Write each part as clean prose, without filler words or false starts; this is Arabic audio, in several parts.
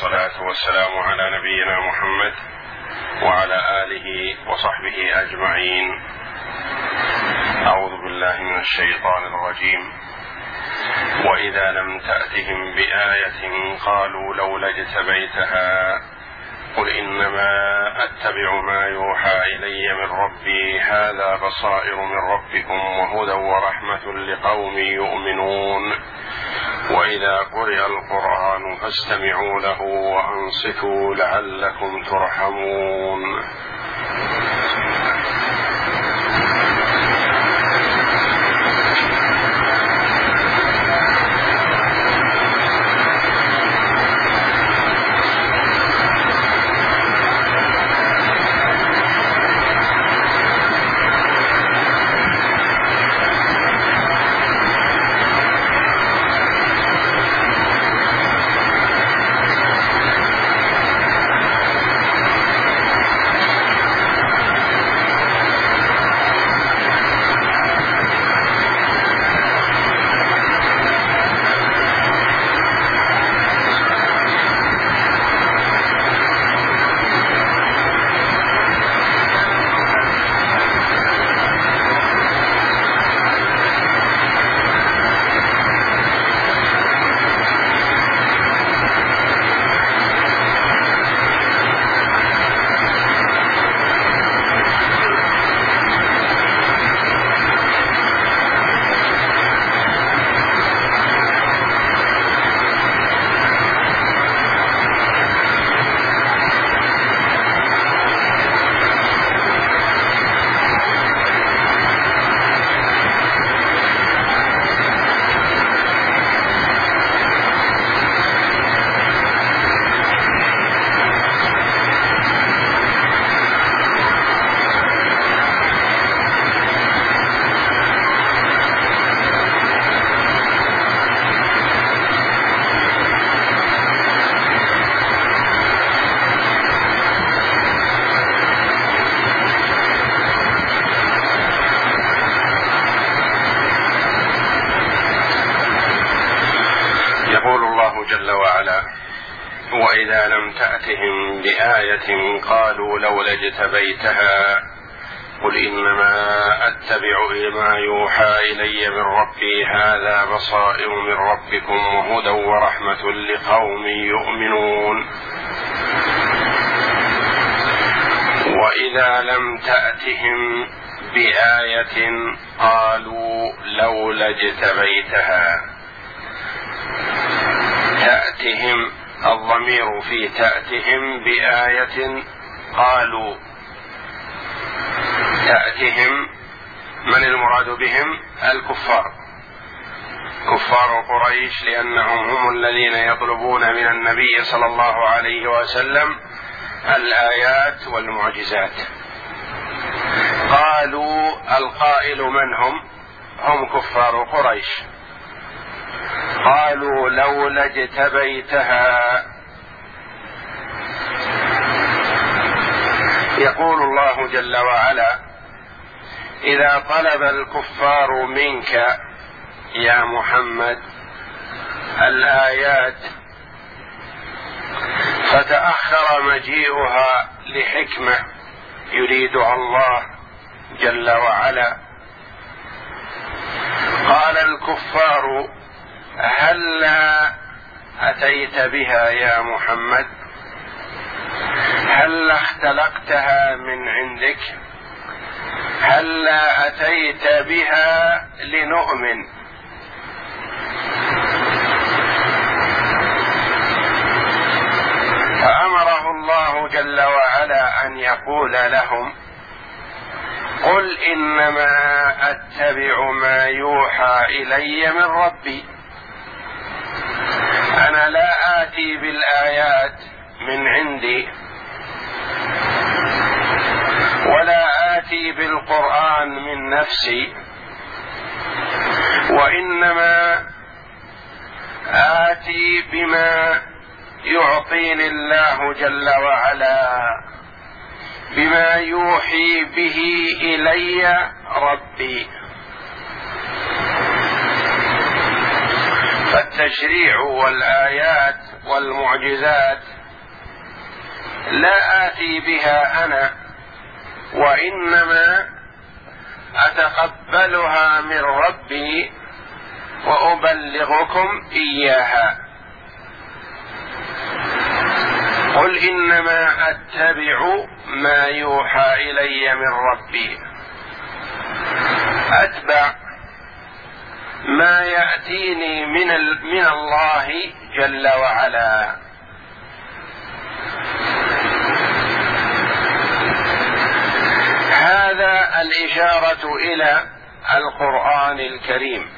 والصلاة والسلام على نبينا محمد وعلى آله وصحبه أجمعين. أعوذ بالله من الشيطان الرجيم. وإذا لم تأتهم بآية قالوا لولا اجتبيتها قل إنما أتبع ما يوحى إلي من ربي هذا بصائر من ربكم وهدى ورحمة لقوم يؤمنون. وإذا قرئ القرآن فاستمعوا له وأنصتوا لعلكم ترحمون. يقول الله جل وعلا: وإذا لم تأتهم بآية قالوا لولا اجتبيتها قل إنما أتبع ما يوحى إلي من ربي هذا بصائر من ربكم وهدى ورحمة لقوم يؤمنون. وإذا لم تأتهم بآية قالوا لولا اجتبيتها. تأتهم الضمير في تأتهم بآية قالوا. تأتهم من المراد بهم؟ الكفار، كفار قريش، لأنهم هم الذين يطلبون من النبي صلى الله عليه وسلم الآيات والمعجزات. قالوا القائل من هم؟ هم كفار قريش. قالوا لولا اجتبيتها. يقول الله جل وعلا: إذا طلب الكفار منك يا محمد الآيات فتأخر مجيئها لحكمة يريدها الله جل وعلا، قال الكفار: هلا أتيت بها يا محمد؟ هلا اختلقتها من عندك؟ هلا أتيت بها لنؤمن؟ فأمره الله جل وعلا أن يقول لهم: قل إنما أتبع ما يوحى إلي من ربي. أنا لا آتي بالآيات من عندي ولا آتي بالقرآن من نفسي، وإنما آتي بما يعطيني الله جل وعلا، بما يوحي به إلي ربي. فالتشريع والآيات والمعجزات لا آتي بها أنا، وإنما أتقبلها من ربي وأبلغكم إياها. قل إنما أتبع ما يوحى إلي من ربي، أتبع ما يأتيني من الله جل وعلا. هذا الإشارة إلى القرآن الكريم.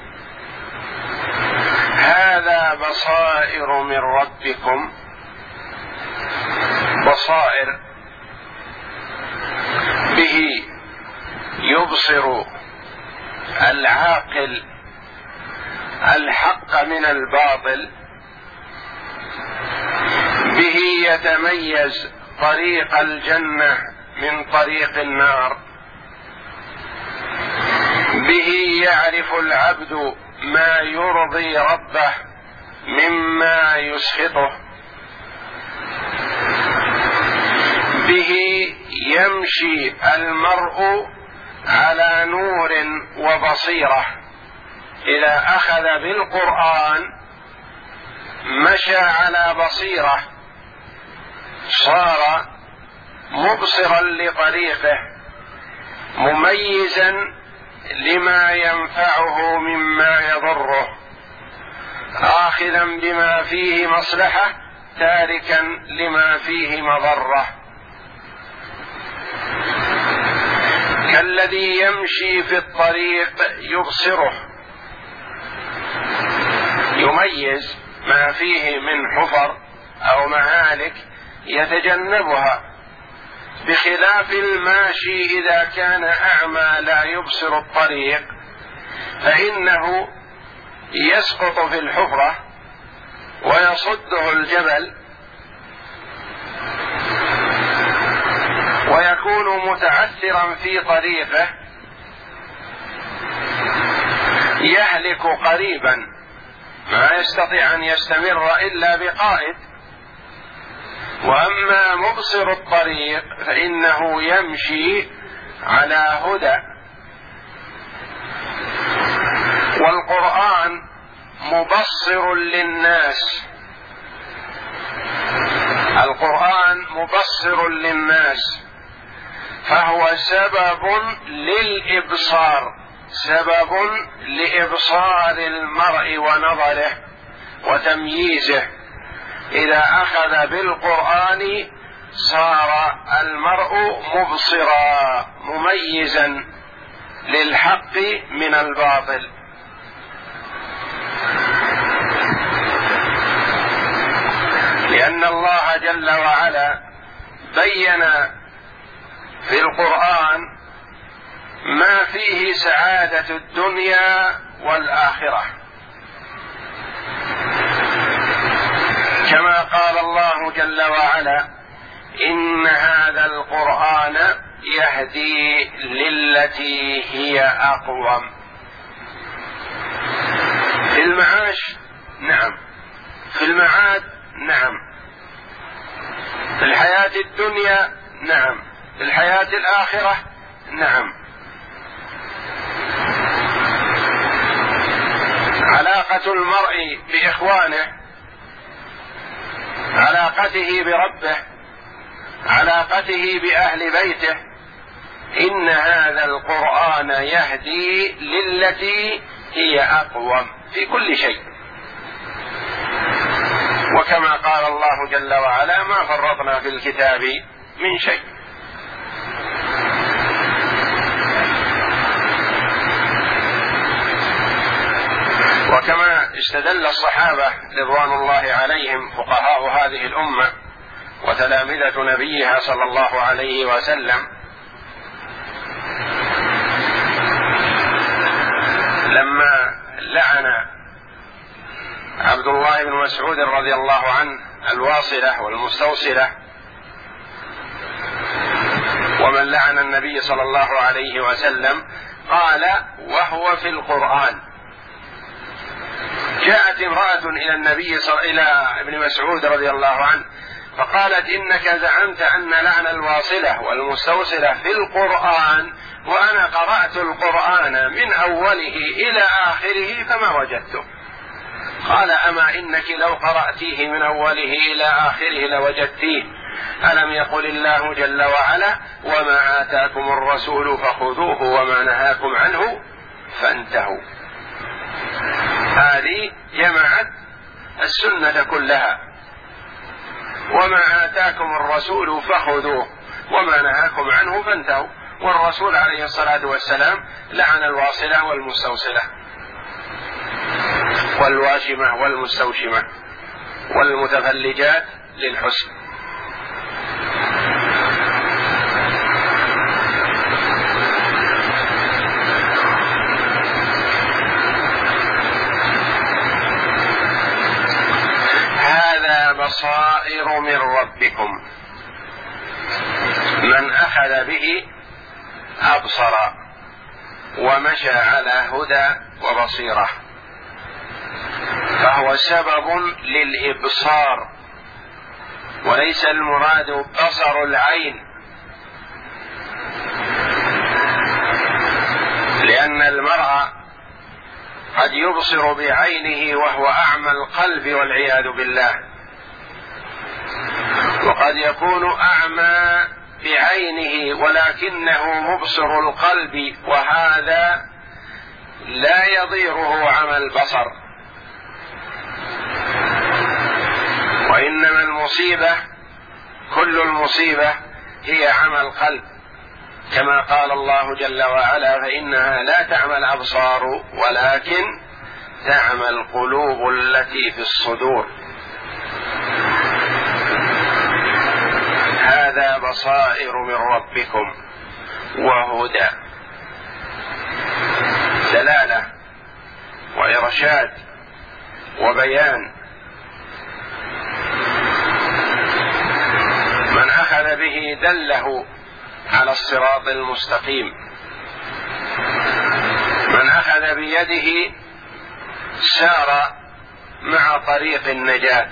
هذا بصائر من ربكم، بصائر به يبصر العاقل الحق من الباطل، به يتميز طريق الجنة من طريق النار، به يعرف العبد ما يرضي ربه مما يسخطه، به يمشي المرء على نور وبصيرة. إذا أخذ بالقرآن مشى على بصيرة، صار مبصرا لطريقه، مميزا لما ينفعه مما يضره، آخذا بما فيه مصلحة تاركا لما فيه مضرة، كالذي يمشي في الطريق يبصره، يميز ما فيه من حفر أو مهالك يتجنبها، بخلاف الماشي إذا كان أعمى لا يبصر الطريق فإنه يسقط في الحفرة ويصده الجبل ويكون متعثرا في طريقه، يهلك قريبا، ما يستطيع أن يستمر إلا بقائد. وأما مبصر الطريق فإنه يمشي على هدى. والقرآن مبصر للناس، القرآن مبصر للناس، فهو سبب للإبصار، سبب لإبصار المرء ونظره وتمييزه. إذا أخذ بالقرآن صار المرء مبصرا مميزا للحق من الباطل. لأن الله جل وعلا بين في القرآن ما فيه سعادة الدنيا والآخرة، كما قال الله جل وعلا: إن هذا القرآن يهدي للتي هي أقوم. في المعاش نعم، في المعاد نعم، في الحياة الدنيا نعم، في الحياة الآخرة نعم. علاقة المرء بإخوانه، علاقته بربه، علاقته بأهل بيته، إن هذا القرآن يهدي للتي هي أقوم في كل شيء. وكما قال الله جل وعلا: ما فرطنا في الكتاب من شيء. وكما استدل الصحابة رضوان الله عليهم فقهاء هذه الأمة وتلامذة نبيها صلى الله عليه وسلم لما لعن عبد الله بن مسعود رضي الله عنه الواصلة والمستوصلة، ومن لعن النبي صلى الله عليه وسلم، قال وهو في القرآن. جاءت امرأة إلى النبي إلى ابن مسعود رضي الله عنه فقالت إنك زعمت أن لعن الواصلة والمستوصلة في القرآن، وأنا قرأت القرآن من أوله إلى آخره فما وجدته. قال أما إنك لو قرأتيه من أوله إلى آخره لوجدتيه. ألم يقل الله جل وعلا وما آتاكم الرسول فخذوه وما نهاكم عنه فانتهوا. هذه جمعت السنة كلها، وما آتاكم الرسول فخذوه وما نهاكم عنه فانتهوا. والرسول عليه الصلاة والسلام لعن الواصلة والمستوصلة والواشمة والمستوشمة والمتفلجات للحسن. هذا بصائر من ربكم، من أخذ به أبصر ومشى على هدى وبصيرة، فهو سبب للإبصار، وليس المراد بصر العين، لأن المرء قد يبصر بعينه وهو أعمى القلب والعياذ بالله، وقد يكون أعمى بعينه ولكنه مبصر القلب، وهذا لا يضيره عمى البصر. وإنما المصيبة كل المصيبة هي عمى القلب، كما قال الله جل وعلا فإنها لا تعمى الأبصار ولكن تعمى القلوب التي في الصدور. هذا بصائر من ربكم وهدى، دلالة وإرشاد وبيان. من أخذ به دله على الصراط المستقيم، من أخذ بيده سار مع طريق النجاة.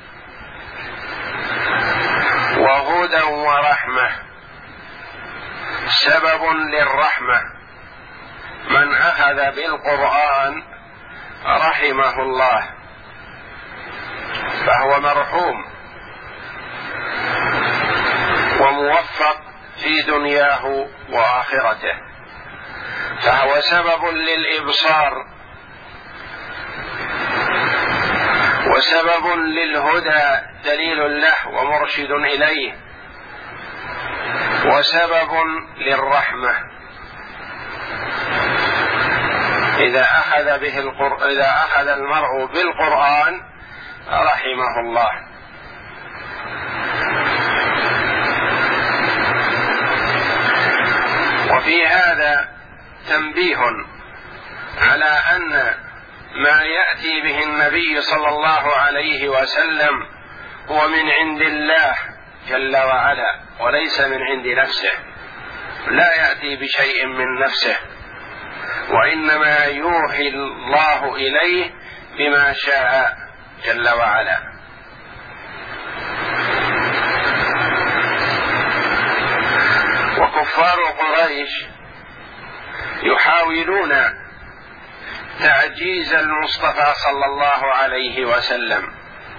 وهدى ورحمة، سبب للرحمة، من أخذ بالقرآن رحمه الله فهو مرحوم وموفق في دنياه وآخرته، فهو سبب للإبصار وسبب للهدى، دليل له ومرشد إليه، وسبب للرحمة. إذا أخذ المرء بالقرآن رحمه الله. وفي هذا تنبيه على أن ما يأتي به النبي صلى الله عليه وسلم هو من عند الله جل وعلا وليس من عند نفسه، لا يأتي بشيء من نفسه، وإنما يوحي الله إليه بما شاء جل وعلا. وكفار قريش يحاولون تعجيز المصطفى صلى الله عليه وسلم،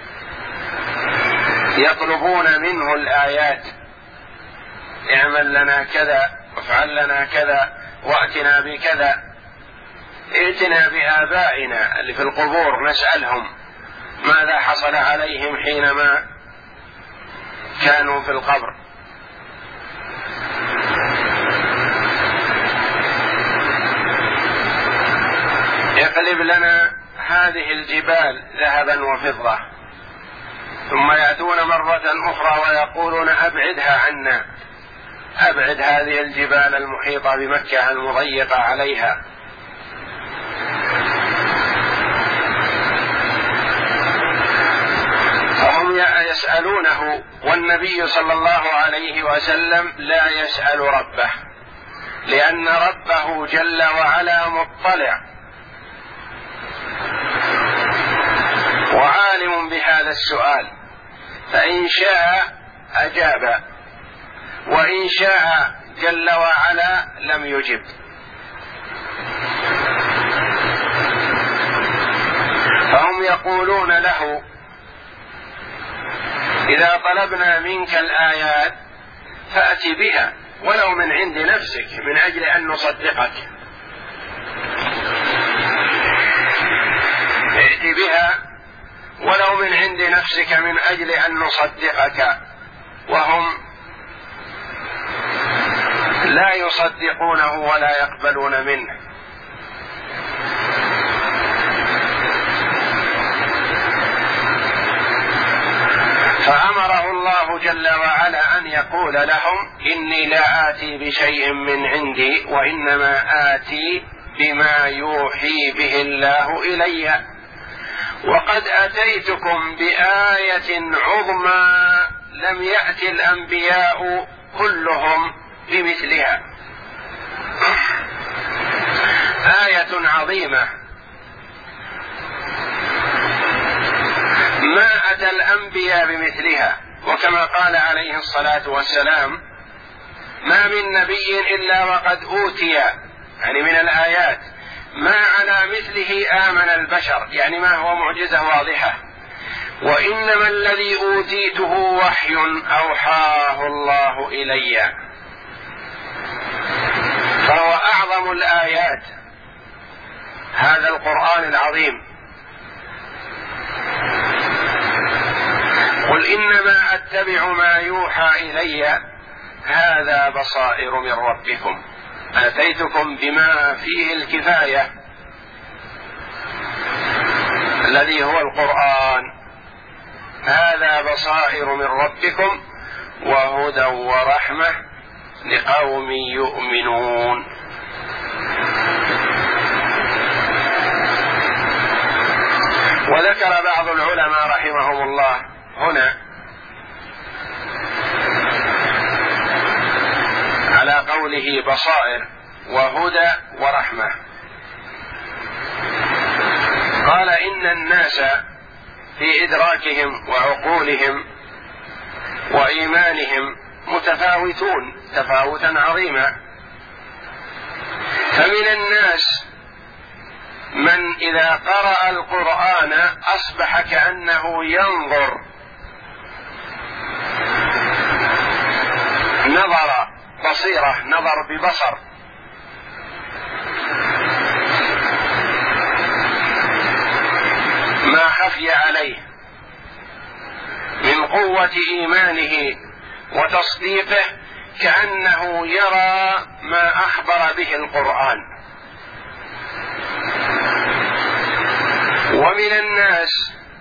يطلبون منه الآيات، اعمل لنا كذا وافعل لنا كذا واتنا بكذا، ائتنا بآبائنا اللي في القبور نسألهم ماذا حصل عليهم حينما كانوا في القبر. يقلب لنا هذه الجبال ذهبا وفضة، ثم يأتون مرة أخرى ويقولون أبعدها عنا، أبعد هذه الجبال المحيطة بمكة المضيقة عليها. فهم يسألونه، والنبي صلى الله عليه وسلم لا يسأل ربه، لأن ربه جل وعلا مطلع وعالم بهذا السؤال، فإن شاء أجاب، وإن شاء جل وعلا لم يجب. فهم يقولون له: إذا طلبنا منك الآيات فأت بها ولو من عند نفسك من أجل أن نصدقك، ائت بها ولو من عند نفسك من أجل أن نصدقك، وهم لا يصدقونه ولا يقبلون منه. فأمره الله جل وعلا أن يقول لهم: إني لا آتي بشيء من عندي، وإنما آتي بما يوحي به الله إلي، وقد أتيتكم بآية عظمى لم يأت الأنبياء كلهم بمثلها. آية عظيمة ما أتى الأنبياء بمثلها، وكما قال عليه الصلاة والسلام: ما من نبي إلا وقد أوتي، يعني من الآيات ما على مثله آمن البشر، يعني ما هو معجزة واضحة، وإنما الذي أوتيته وحي أوحاه الله إلي، فهو أعظم الآيات هذا القرآن العظيم. قل إنما أتبع ما يوحى إلي هذا بصائر من ربكم، آتيتكم بما فيه الكفاية الذي هو القرآن، هذا بصائر من ربكم وهدى ورحمة لقوم يؤمنون. وذكر بعض العلماء رحمهم الله هنا على قوله بصائر وهدى ورحمة، قال: إن الناس في إدراكهم وعقولهم وإيمانهم متفاوتون تفاوتا عظيما، فمن الناس من إذا قرأ القرآن أصبح كأنه ينظر نظر بصيرة، نظر ببصر، ما خفي عليه من قوة إيمانه وتصديقه، كأنه يرى ما أخبر به القرآن. ومن الناس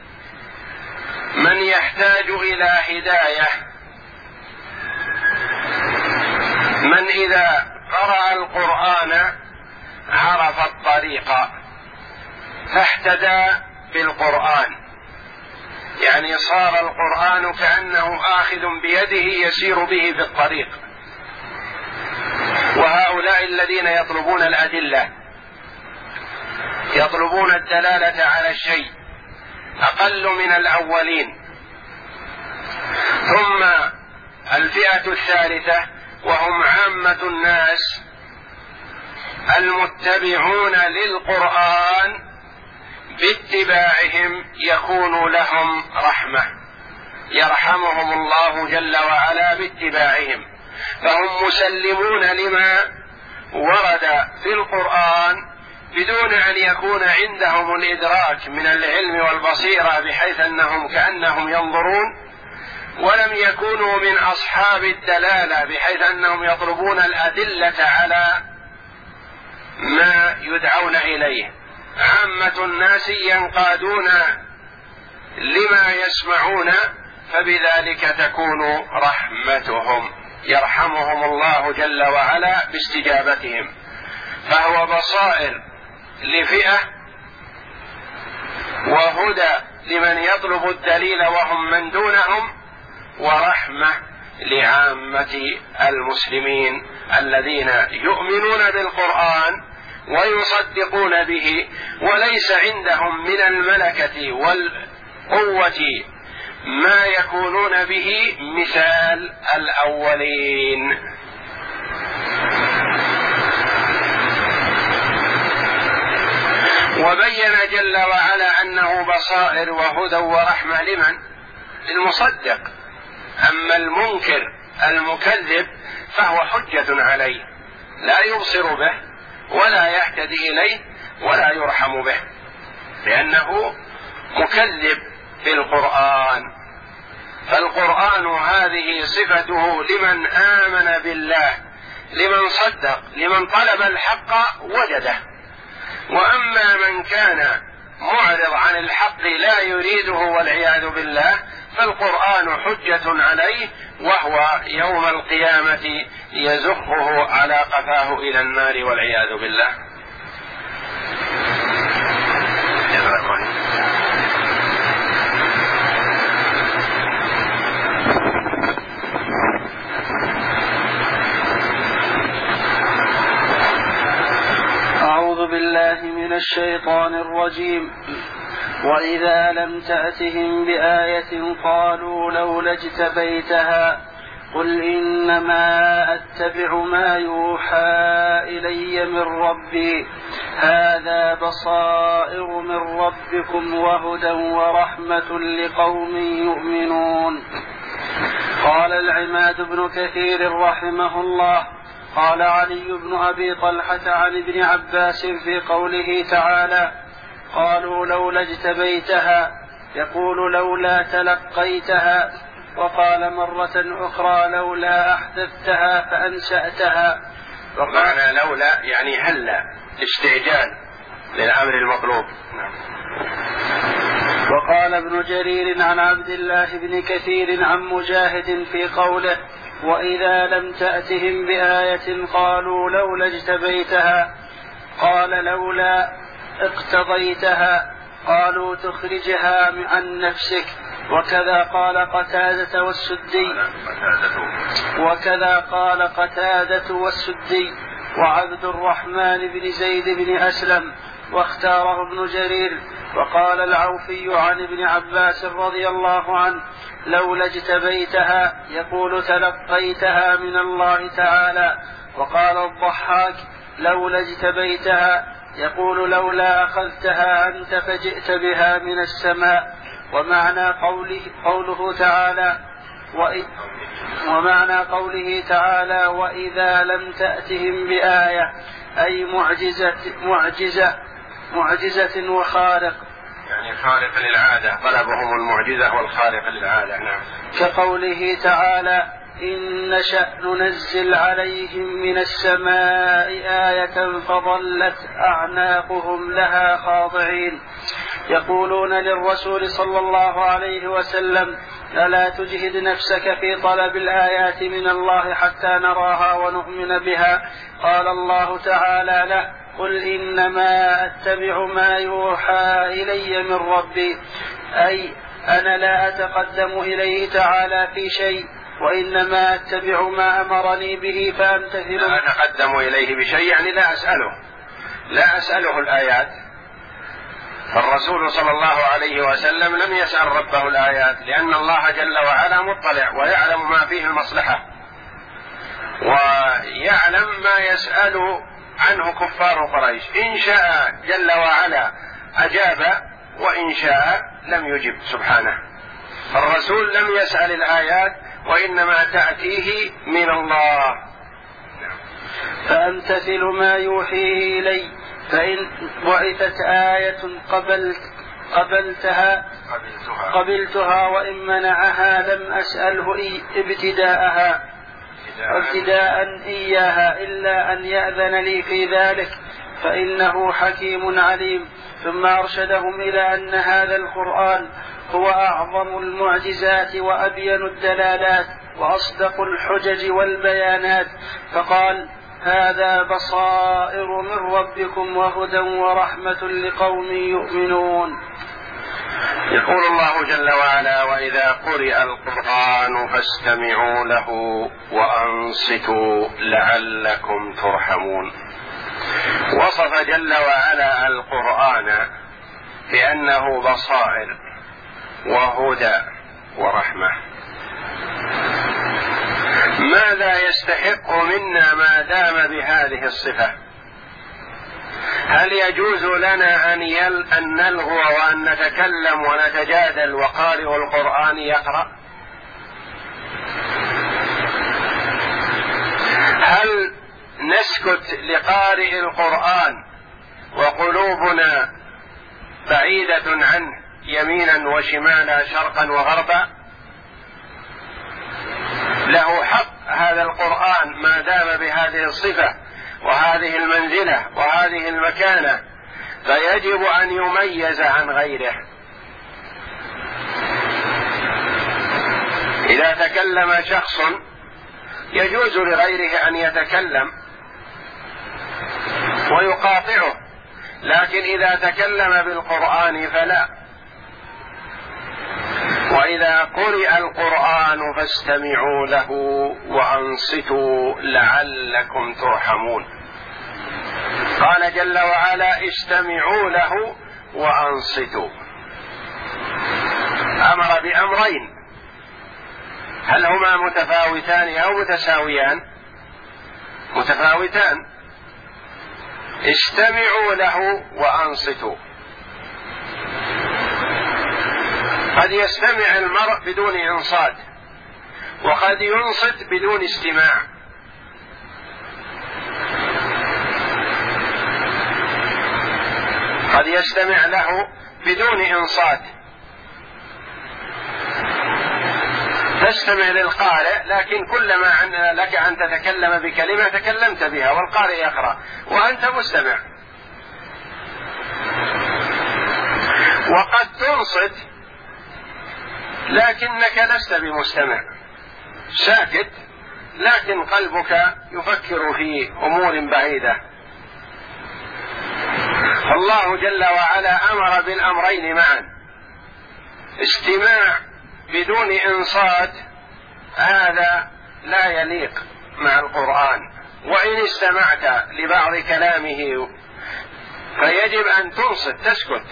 من يحتاج إلى هداية، من إذا قرأ القرآن عرف الطريق فاهتدى بالقرآن، يعني صار القرآن كأنه آخذ بيده يسير به في الطريق. وهؤلاء الذين يطلبون الأدلة، يطلبون الدلالة على الشيء، أقل من الأولين. ثم الفئة الثالثة وهم عامة الناس المتبعون للقرآن، باتباعهم يكون لهم رحمة، يرحمهم الله جل وعلا باتباعهم، فهم مسلمون لما ورد في القرآن بدون أن يكون عندهم الإدراك من العلم والبصيرة بحيث أنهم كأنهم ينظرون، ولم يكونوا من أصحاب الدلالة بحيث أنهم يطلبون الأدلة على ما يدعون إليه. عامة الناس ينقادون لما يسمعون، فبذلك تكون رحمتهم، يرحمهم الله جل وعلا باستجابتهم. فهو بصائر لفئة وهدى لمن يطلب الدليل وهم من دونهم، ورحمة لعامة المسلمين الذين يؤمنون بالقرآن ويصدقون به، وليس عندهم من الملكة والقوة ما يكونون به مثال الأولين. وبين جل وعلا أنه بصائر وهدى ورحمة لمن؟ المصدق. أما المنكر المكذب فهو حجة عليه، لا يبصر به ولا يهتدي إليه ولا يرحم به، لأنه مكذب بالقرآن. فالقرآن هذه صفته لمن آمن بالله، لمن صدق، لمن طلب الحق وجده. وأما من كان معرض عن الحق لا يريده والعياذ بالله فالقرآن حجة عليه، وهو يوم القيامة يزخه على قفاه إلى النار والعياذ بالله. أعوذ بالله من الشيطان الرجيم. وإذا لم تأتهم بآية قالوا لولا اجتبيتها قل إنما أتبع ما يوحى إلي من ربي هذا بصائر من ربكم وهدى ورحمة لقوم يؤمنون. قال العماد بن كثير رحمه الله قال علي بن أبي طلحة عن ابن عباس في قوله تعالى قالوا لولا اجتبيتها يقول لولا تلقيتها، وقال مرة أخرى لولا أحدثتها فأنشأتها. ومعنى لولا يعني هلا، استعجال للأمر المطلوب. وقال ابن جرير عن عبد الله بن كثير عن مجاهد في قوله وإذا لم تأتهم بآية قالوا لولا اجتبيتها قال لولا اقتضيتها قالوا تخرجها عن نفسك. وكذا قال قتادة والسدي وعبد الرحمن بن زيد بن أسلم، واختاره ابن جرير. وقال العوفي عن ابن عباس رضي الله عنه لولا اجتبيتها يقول تلقيتها من الله تعالى. وقال الضحاك لولا اجتبيتها يقول لولا أخذتها أنت فجئت بها من السماء. ومعنى قوله تعالى وإذا لم تأتهم بآية أي معجزة وخارق، يعني خارق للعادة، طلبهم المعجزة والخارق للعادة. نعم. كقوله تعالى إن نشأ ننزل عليهم من السماء آية فظلت أعناقهم لها خاضعين. يقولون للرسول صلى الله عليه وسلم ألا تجهد نفسك في طلب الآيات من الله حتى نراها ونؤمن بها؟ قال الله تعالى له قل إنما أتبع ما يوحى إلي من ربي، أي أنا لا أتقدم إليه تعالى في شيء وإنما أتبع ما أمرني به فأمتثل. لا أتقدم إليه بشيء يعني لا أسأله الآيات. فالرسول صلى الله عليه وسلم لم يسأل ربه الآيات لأن الله جل وعلا مطلع ويعلم ما فيه المصلحة ويعلم ما يسأل عنه كفار قريش. إن شاء جل وعلا أجاب وإن شاء لم يجب سبحانه. فالرسول لم يسأل الآيات وإنما تأتيه من الله. فأمتثل ما يوحيه إلي، فإن بعثت آية قبلتها وإن منعها لم أسأله ابتداء إياها إلا أن يأذن لي في ذلك فإنه حكيم عليم. ثم أرشدهم إلى أن هذا القرآن هو أعظم المعجزات وأبين الدلالات وأصدق الحجج والبيانات، فقال هذا بصائر من ربكم وهدى ورحمة لقوم يؤمنون. يقول الله جل وعلا وإذا قرئ القرآن فاستمعوا له وأنصتوا لعلكم ترحمون. وصف جل وعلا القرآن بأنه بصائر وهدى ورحمة. ماذا يستحق منا ما دام بهذه الصفة؟ هل يجوز لنا أن نلغو وأن نتكلم ونتجادل وقارئ القرآن يقرأ؟ هل نسكت لقارئ القرآن وقلوبنا بعيدة عنه يمينا وشمالا شرقا وغربا؟ له حق هذا القرآن ما دام بهذه الصفة وهذه المنزلة وهذه المكانة، فيجب أن يميز عن غيره. إذا تكلم شخص يجوز لغيره أن يتكلم ويقاطعه، لكن إذا تكلم بالقرآن فلا. وإذا قرئ القرآن فاستمعوا له وأنصتوا لعلكم ترحمون. قال جل وعلا استمعوا له وأنصتوا، أمر بأمرين، هل هما متفاوتان أو متساويان؟ متفاوتان. استمعوا له وأنصتوا. قد يستمع المرء بدون إنصات، وقد ينصت بدون استماع. قد يستمع له بدون إنصات، تستمع للقارئ لكن كلما لك أن تتكلم بكلمة تكلمت بها والقارئ يقرأ وأنت مستمع. وقد تنصت لكنك لست بمستمع، ساكت لكن قلبك يفكر في أمور بعيدة. فالله جل وعلا أمر بالأمرين معا. استماع بدون إنصات هذا لا يليق مع القرآن، وإن استمعت لبعض كلامه فيجب أن تنصت تسكت.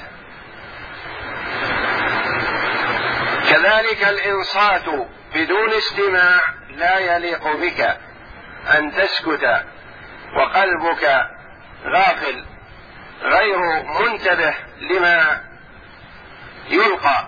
كذلك الإنصات بدون استماع لا يليق بك، أن تسكت وقلبك غافل غير منتبه لما يلقى،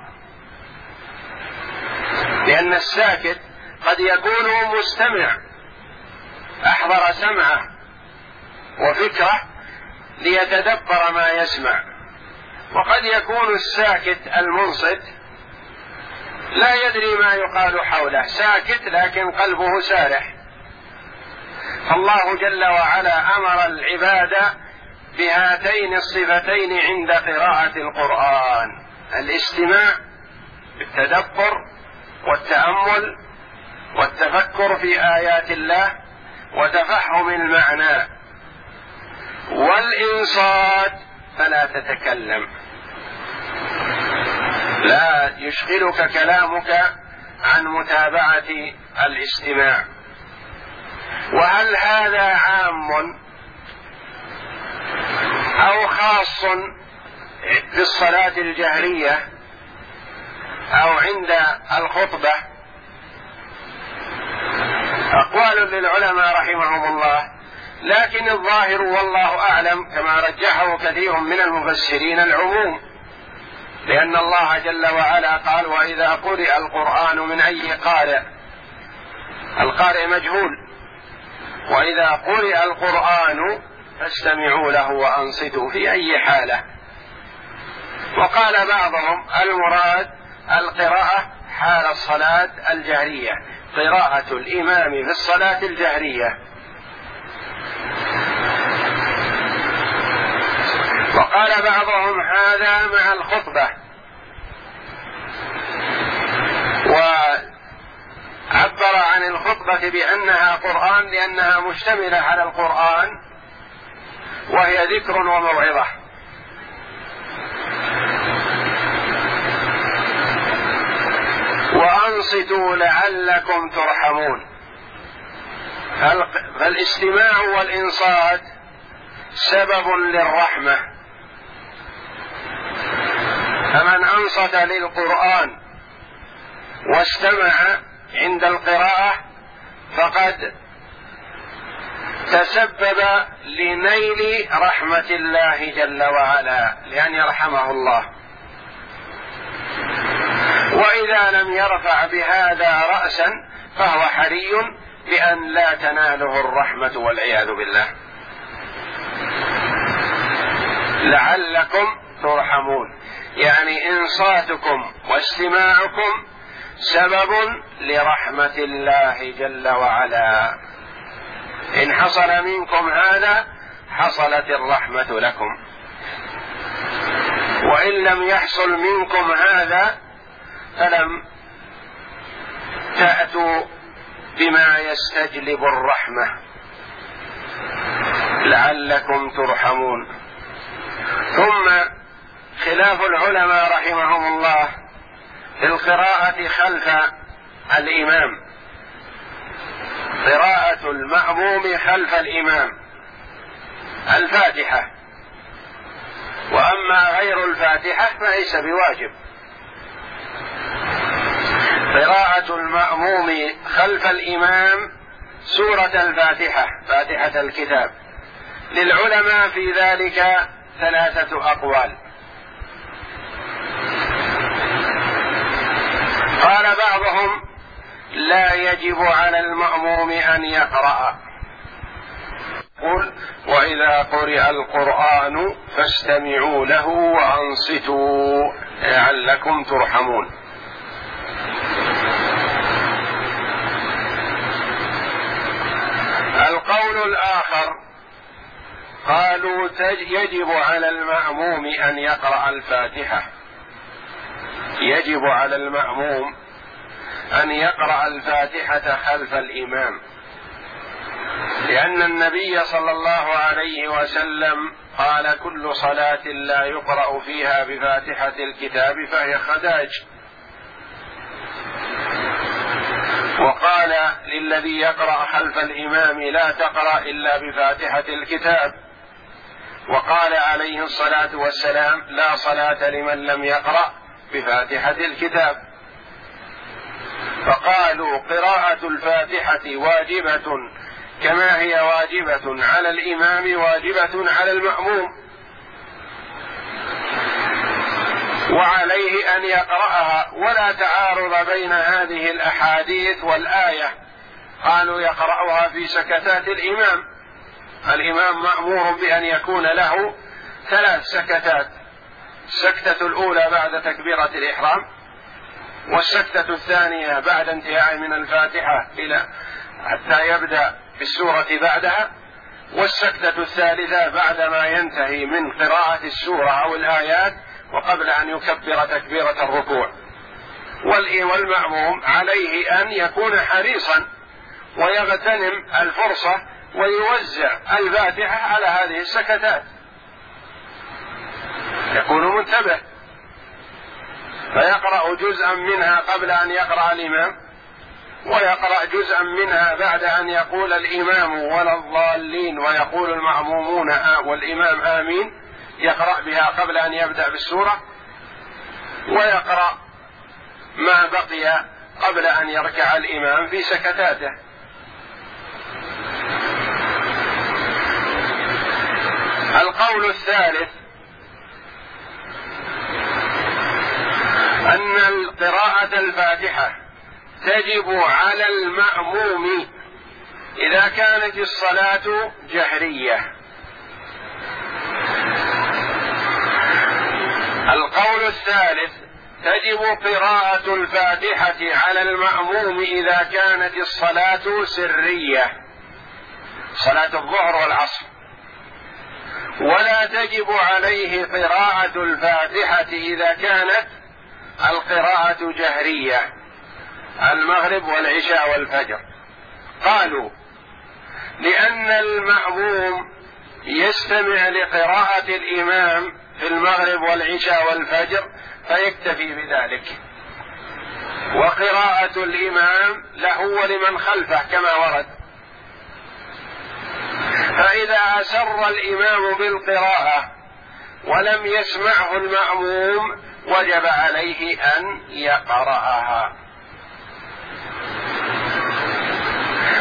لأن الساكت قد يكون مستمع أحضر سمعه وفكره ليتدبر ما يسمع، وقد يكون الساكت المنصت لا يدري ما يقال حوله، ساكت لكن قلبه سارح. فالله جل وعلا أمر العباد بهاتين الصفتين عند قراءة القرآن: الاستماع بالتدبر والتأمل والتفكر في آيات الله وتفهم المعنى، والإنصات فلا تتكلم، لا يشغلك كلامك عن متابعة الاستماع. وهل هذا عام أو خاص بالصلاة الجهرية أو عند الخطبة؟ أقوال للعلماء رحمهم الله، لكن الظاهر والله أعلم كما رجحه كثير من المفسرين العموم، لأن الله جل وعلا قال: وإذا قرئ القرآن من أي قارئ، القارئ مجهول، وإذا قرئ القرآن فاستمعوا له وأنصتوا في أي حالة. وقال بعضهم المراد القراءة حال الصلاة الجهرية، قراءة الإمام في الصلاة الجهرية. وقال بعضهم هذا مع الخطبة، وعبر عن الخطبة بأنها قرآن لأنها مشتملة على القرآن وهي ذكر وموعظة. وأنصتوا لعلكم ترحمون. فالاستماع والإنصات سبب للرحمة، فمن أنصت للقرآن واستمع عند القراءة فقد تسبب لنيل رحمة الله جل وعلا لأن يرحمه الله. وإذا لم يرفع بهذا رأسا فهو حري بأن لا تناله الرحمة والعياذ بالله. لعلكم ترحمون، يعني إنصاتكم واستماعكم سبب لرحمة الله جل وعلا. إن حصل منكم هذا حصلت الرحمة لكم، وإن لم يحصل منكم هذا فلم تأتوا بما يستجلب الرحمة. لعلكم ترحمون. ثم خلاف العلماء رحمهم الله في القراءة خلف الإمام، قراءة المأموم خلف الإمام الفاتحة، وأما غير الفاتحة فليس بواجب. قراءة المأموم خلف الإمام سورة الفاتحة، فاتحة الكتاب. للعلماء في ذلك 3 أقوال. قال بعضهم: لا يجب على المأموم أن يقرأ. قل: وإذا قرئ القرآن فاستمعوا له وأنصتوا لعلكم ترحمون. القول الآخر قالوا يجب على المأموم أن يقرأ الفاتحة، يجب على المأموم أن يقرأ الفاتحة خلف الإمام، لأن النبي صلى الله عليه وسلم قال: كل صلاة لا يقرأ فيها بفاتحة الكتاب فهي خداج. وقال للذي يقرأ خلف الإمام: لا تقرأ إلا بفاتحة الكتاب. وقال عليه الصلاة والسلام: لا صلاة لمن لم يقرأ بفاتحة الكتاب. فقالوا قراءة الفاتحة واجبة كما هي واجبة على الإمام واجبة على المأموم، وعليه أن يقرأها، ولا تعارض بين هذه الأحاديث والآية. قالوا يقرأها في سكتات الإمام. الإمام مأمور بأن يكون له 3 سكتات: السكتة الأولى بعد تكبيرة الإحرام، والسكتة الثانية بعد انتهاء من الفاتحة إلى حتى يبدأ بالسورة بعدها، والسكتة الثالثة بعدما ينتهي من قراءة السورة أو الآيات وقبل أن يكبر تكبيرة الركوع. والمأموم عليه أن يكون حريصا ويغتنم الفرصة ويوزع الفاتحة على هذه السكتات، يكون منتبه، فيقرأ جزءا منها قبل أن يقرأ الإمام، ويقرأ جزءا منها بعد أن يقول الإمام ولا الضالين ويقول المأمومون والإمام آمين، يقرأ بها قبل أن يبدأ بالسورة، ويقرأ ما بقي قبل أن يركع الإمام في سكتاته. القول الثالث أن قراءة الفاتحة تجب على المأموم إذا كانت الصلاة جهرية. القول الثالث: تجب قراءة الفاتحة على المأموم إذا كانت الصلاة سرية، صلاة الظهر والعصر، ولا تجب عليه قراءة الفاتحة إذا كانت القراءة جهرية، المغرب والعشاء والفجر. قالوا لأن المأموم يستمع لقراءة الإمام في المغرب والعشاء والفجر فيكتفي بذلك، وقراءة الإمام له ولمن خلفه كما ورد. فإذا أسر الإمام بالقراءة ولم يسمعه المأموم وجب عليه أن يقرأها،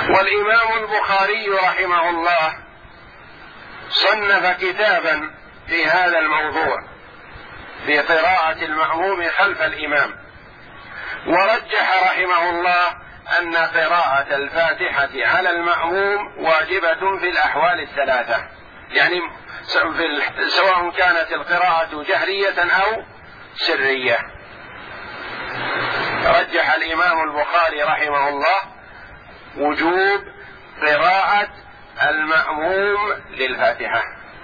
والإمام البخاري رحمه الله صنف كتابا في هذا الموضوع في قراءة المأموم خلف الإمام، ورجح رحمه الله أن قراءة الفاتحة على المأموم واجبة في الأحوال الثلاثة، يعني سواء كانت القراءة جهرية أو سرية. رجح الإمام البخاري رحمه الله وجوب قراءة المأموم للفاتحة.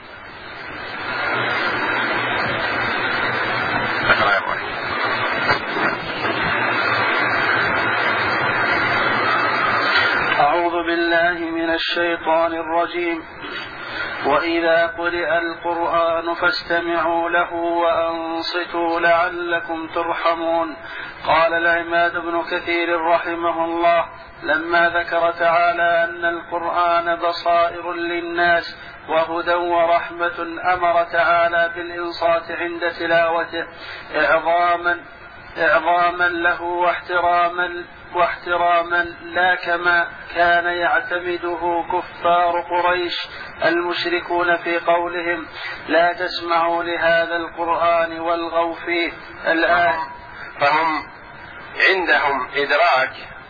أعوذ بالله من الشيطان الرجيم. وإذا قرئ القرآن فاستمعوا له وأنصتوا لعلكم ترحمون. قال العماد بن كثير رحمه الله لما ذكر تعالى أن القرآن بصائر للناس وهدى ورحمة أمر تعالى بالإنصات عند تلاوته إعظاما له واحتراما لا كما كان يعتمده كفار قريش المشركون في قولهم لا تسمعوا لهذا القرآن والغوا فيه الآية. فهم عندهم إدراك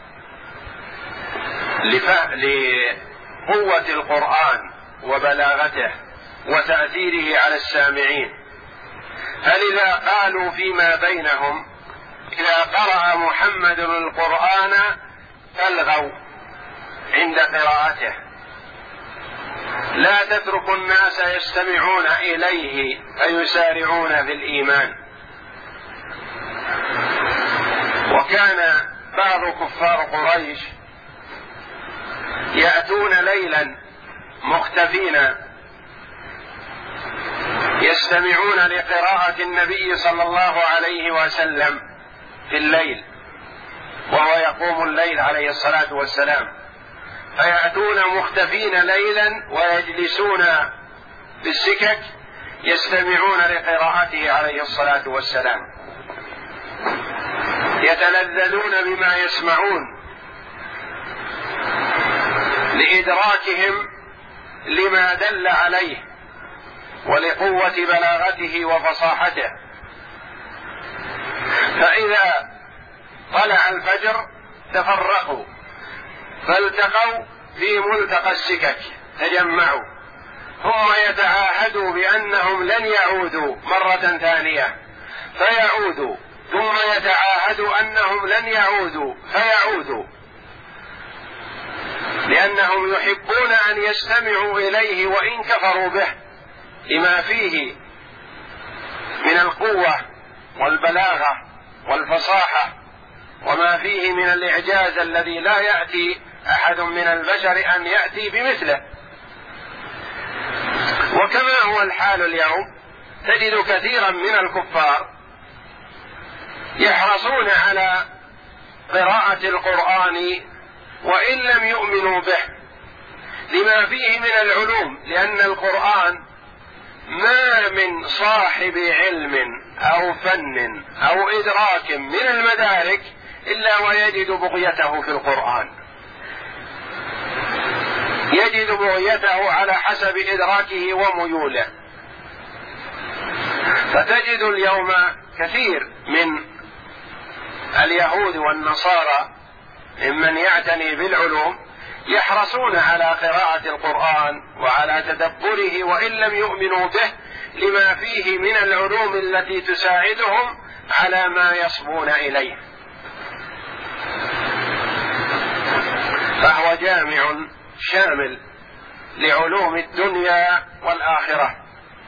لقوة القرآن وبلاغته وتأثيره على السامعين، فلذا قالوا فيما بينهم إذا قرأ محمد القرآن فالغوا عند قراءته، لا تتركوا الناس يستمعون إليه فيسارعون في الإيمان. وكان بعض كفار قريش يأتون ليلا مختفين يستمعون لقراءة النبي صلى الله عليه وسلم في الليل وهو يقوم الليل عليه الصلاة والسلام، فيأتون مختفين ليلا ويجلسون في السكك يستمعون لقراءته عليه الصلاة والسلام، يتلذذون بما يسمعون لإدراكهم لما دل عليه ولقوة بلاغته وفصاحته. فإذا طلع الفجر تفرقوا فالتقوا في ملتقى السكك تجمعوا، ثم يتعاهدوا بأنهم لن يعودوا مرة ثانية فيعودوا، ثم يتعاهدوا أنهم لن يعودوا فيعودوا، لأنهم يحبون أن يستمعوا إليه وإن كفروا به لما فيه من القوة والبلاغة والفصاحة وما فيه من الإعجاز الذي لا يأتي أحد من البشر أن يأتي بمثله. وكما هو الحال اليوم تجد كثيرا من الكفار يحرصون على قراءة القرآن وإن لم يؤمنوا به لما فيه من العلوم، لأن القرآن ما من صاحب علم أو فن أو إدراك من المدارك إلا ويجد بغيته في القرآن، يجد بغيته على حسب إدراكه وميوله. فتجد اليوم كثير من اليهود والنصارى ممن يعتني بالعلوم يحرصون على قراءة القرآن وعلى تدبره وإن لم يؤمنوا به لما فيه من العلوم التي تساعدهم على ما يصبون إليه، فهو جامع شامل لعلوم الدنيا والآخرة.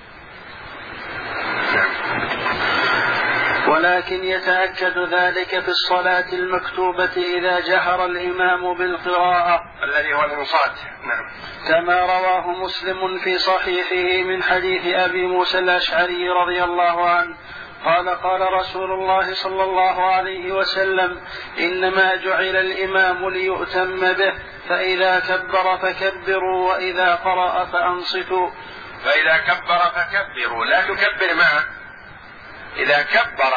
ولكن يتأكد ذلك في الصلاة المكتوبة إذا جهر الإمام بالقراءة الذي هو الإنصات. نعم. كما رواه مسلم في صحيحه من حديث أبي موسى الأشعري رضي الله عنه قال قال رسول الله صلى الله عليه وسلم إنما جعل الإمام ليؤتم به فإذا كبر فكبروا وإذا قرأ فأنصتوا. فإذا كبر فكبروا، لا تكبر معه، إذا كبر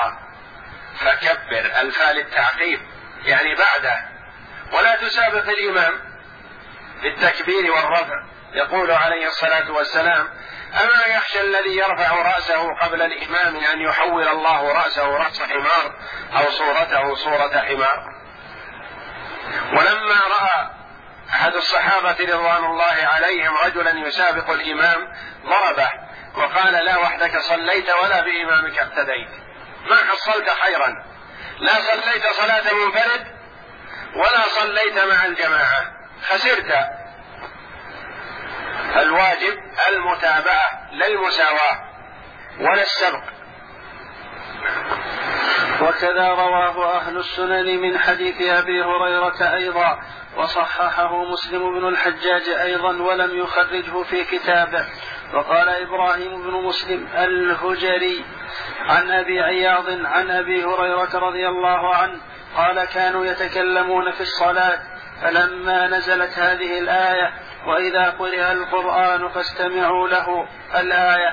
فكبر الفاء للتعقيب يعني بعده، ولا تسابق الإمام بالتكبير والرفع. يقول عليه الصلاة والسلام: أما يخشى الذي يرفع رأسه قبل الإمام أن يحول الله رأسه رأس حمار أو صورته صورة حمار. ولما رأى أحد الصحابة رضوان الله عليهم رجلا يسابق الإمام ضربه وقال: لا وحدك صليت ولا بإمامك اقتديت، ما حصلت خيرا، لا صليت صلاة منفرد ولا صليت مع الجماعة، خسرت. الواجب المتابعة لا المساواة ولا السبق. وكذا رواه أهل السنن من حديث أبي هريرة أيضا، وصححه مسلم بن الحجاج أيضا ولم يخرجه في كتابه. وقال إبراهيم بن مسلم الهجري عن أبي عياض عن أبي هريرة رضي الله عنه قال: كانوا يتكلمون في الصلاة، فلما نزلت هذه الآية: وإذا قرئ القرآن فاستمعوا له، الآية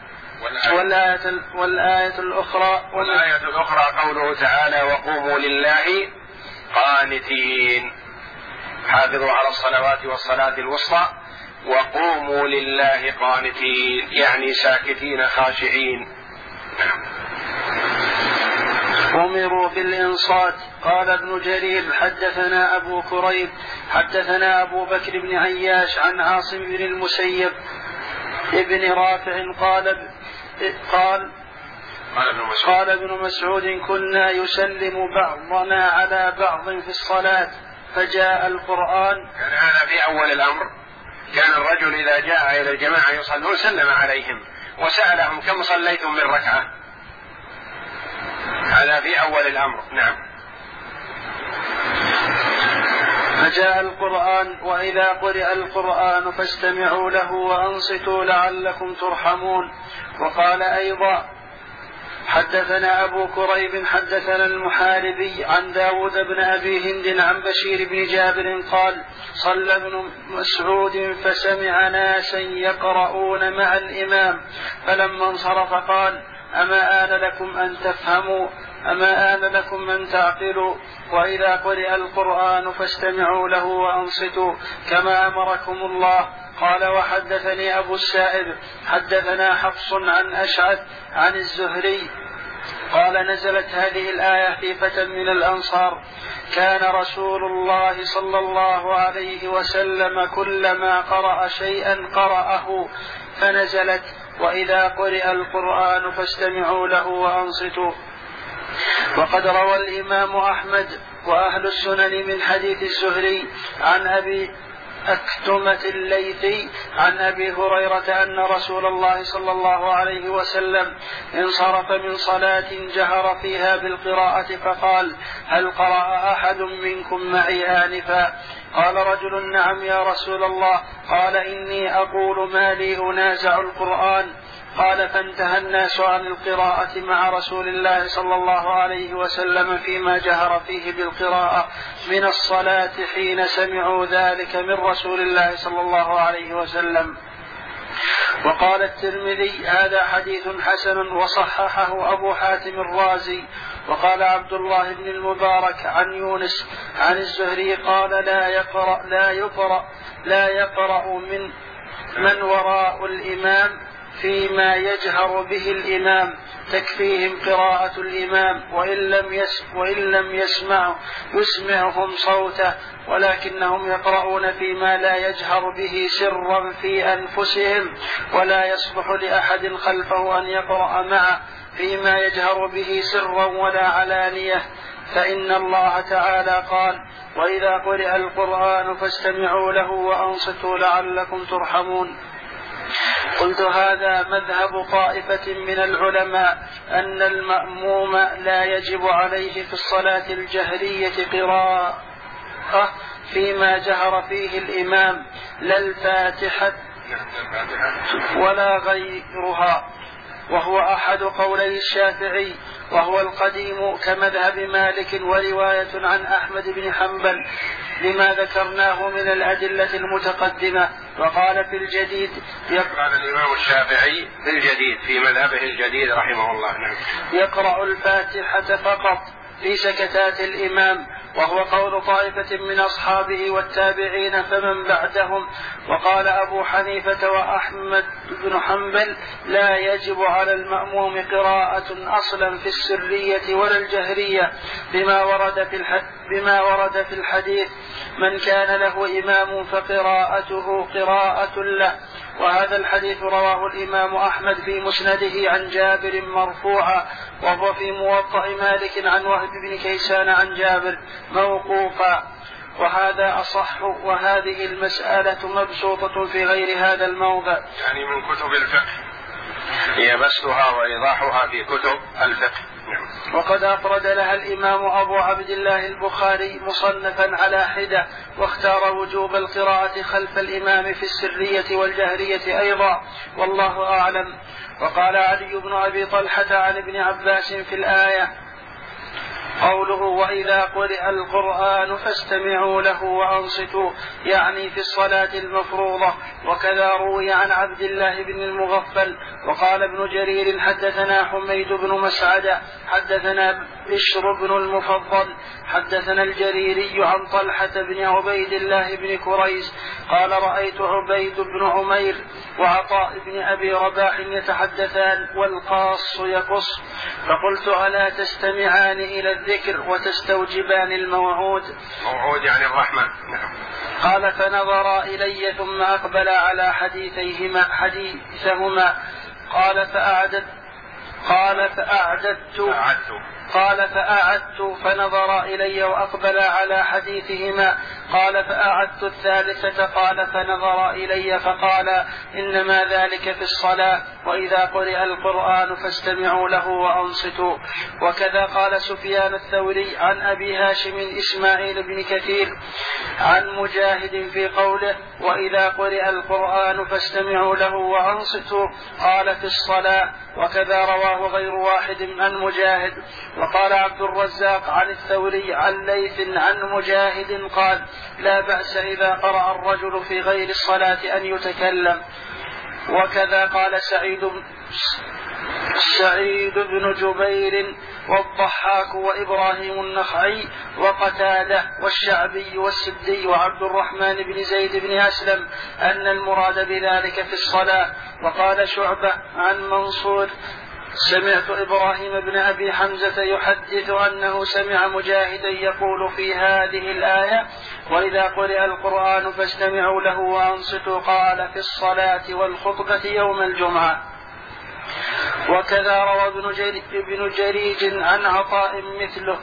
والآية الأخرى قوله تعالى: وقوموا لله قانتين، حافظوا على الصلوات والصلاة الوسطى، وقوموا لله قانتين، يعني ساكتين خاشعين. أمروا بالإنصات. قال ابن جرير: حدثنا أبو كريب حدثنا أبو بكر بن عياش عن عاصم بن المسيب ابن رافع قال ابن مسعود: كنا يسلم بعضنا على بعض في الصلاة فجاء القرآن. كان هذا في أول الأمر، كان الرجل إذا جاء إلى الجماعة يصلون سلم عليهم وسألهم: كم صليتم من ركعة؟ هذا في أول الأمر. نعم. فجاء القرآن: وإذا قرئ القرآن فاستمعوا له وأنصتوا لعلكم ترحمون. وقال أيضا: حدثنا أبو كريب حدثنا المحاربي عن داود بن أبي هند عن بشير بن جابر قال: صلى ابن مسعود فسمع ناسا يقرؤون مع الإمام، فلما انصرف قال: أما آن لكم أن تفهموا، أما آن لكم أن تعقلوا، وإذا قرئ القرآن فاستمعوا له وأنصتوا كما أمركم الله. قال: وحدثني أبو السائب حدثنا حفص عن أشعث عن الزهري قال: نزلت هذه الآية في فتى من الأنصار: كان رسول الله صلى الله عليه وسلم كلما قرأ شيئا قرأه، فنزلت: وإذا قرئ القرآن فاستمعوا له وأنصتوا. وقد روى الإمام أحمد وأهل السنن من حديث الزهري عن أبي أكتمة الليثي عن أبي هريرة أن رسول الله صلى الله عليه وسلم انصرف من صلاة جهر فيها بالقراءة فقال: هل قرأ أحد منكم معي آنفا؟ قال رجل: نعم يا رسول الله. قال: إني أقول ما لي أنازع القرآن. قال: فانتهى الناس عن القراءة مع رسول الله صلى الله عليه وسلم فيما جهر فيه بالقراءة من الصلاة حين سمعوا ذلك من رسول الله صلى الله عليه وسلم. وقال الترمذي: هذا حديث حسن وصححه أبو حاتم الرازي. وقال عبد الله بن المبارك عن يونس عن الزهري قال: لا يقرأ من وراء الإمام فيما يجهر به الإمام، تكفيهم قراءة الإمام، وإن لم يسمعهم صوته، ولكنهم يقرؤون فيما لا يجهر به سرا في أنفسهم، ولا يصلح لأحد خلفه أن يقرأ معه فيما يجهر به سرا ولا علانية، فإن الله تعالى قال: وإذا قرئ القرآن فاستمعوا له وأنصتوا لعلكم ترحمون. قلت: هذا مذهب طائفة من العلماء أن المأموم لا يجب عليه في الصلاة الجهرية قراءة فيما جهر فيه الإمام، لا الفاتحة ولا غيرها، وهو أحد قولي الشافعي، وهو القديم كمذهب مالك ورواية عن أحمد بن حنبل لما ذكرناه من الأدلة المتقدمة. وقال في الجديد: قال الإمام الشافعي في الجديد في مذهبه الجديد رحمه الله: يقرأ الفاتحة فقط في سكتات الإمام، وهو قول طائفة من أصحابه والتابعين فمن بعدهم. وقال أبو حنيفة وأحمد بن حنبل لا يجب على المأموم قراءة أصلا في السرية ولا الجهرية بما ورد في الحديث من كان له إمام فقراءته قراءة له. وهذا الحديث رواه الإمام أحمد في مسنده عن جابر مرفوعا، وهو في موطأ مالك عن وهب بن كيسان عن جابر موقوفا، وهذا أصح. وهذه المسألة مبسوطة في غير هذا الموضع، يعني من كتب الفقه، هي بسطها وإيضاحها في كتب الفقه. وقد أفرد لها الإمام أبو عبد الله البخاري مصنفا على حدة، واختار وجوب القراءة خلف الإمام في السرية والجهرية أيضا، والله أعلم. وقال علي بن أبي طلحة عن ابن عباس في الآية قوله وإذا قرئ القرآن فاستمعوا له وأنصتوا، يعني في الصلاة المفروضة. وكذا روي عن عبد الله بن المغفل. وقال ابن جرير حدثنا حميد بن مسعدة حدثنا بشر بن المفضل حدثنا الجريري عن طلحة بن عبيد الله بن كريز قال رأيت عبيد بن عمير وعطاء بن أبي رباح يتحدثان والقاص يقص، فقلت ألا تستمعان إلى الذكر وتستوجبان الموعود؟ موعود يعني الرحمة. قال فنظر إلي ثم أقبل على حديثهما قال فأعدت فنظر إلي وأقبل على حديثهما. قال فأعدت الثالثة قال فنظر إلي فقال إنما ذلك في الصلاة وإذا قرئ القرآن فاستمعوا له وأنصتوا. وكذا قال سفيان الثوري عن أبي هاشم إسماعيل بن كثير عن مجاهد في قوله وإذا قرئ القرآن فاستمعوا له وأنصتوا قال في الصلاة. وكذا رواه غير واحد عن مجاهد. وقال عبد الرزاق عن الثوري عن ليث عن مجاهد قال لا بأس إذا قرأ الرجل في غير الصلاة أن يتكلم. وكذا قال سعيد بن جبير والضحاك وإبراهيم النخعي وقتادة والشعبي والسدي وعبد الرحمن بن زيد بن أسلم أن المراد بذلك في الصلاة. وقال شعبة عن منصور سمعت إبراهيم بن أبي حمزة يحدث أنه سمع مجاهدا يقول في هذه الآية وإذا قرئ القرآن فاستمعوا له وأنصتوا قال في الصلاة والخطبة يوم الجمعة. وكذا روى ابن جريج عن عطاء مثله.